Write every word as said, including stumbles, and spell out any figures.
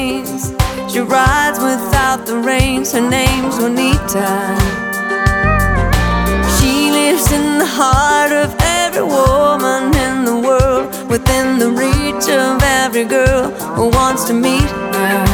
plains. She rides without the reins, her name's Juanita. She lives in the heart of every woman in the world, within the reach of every girl who wants to meet her.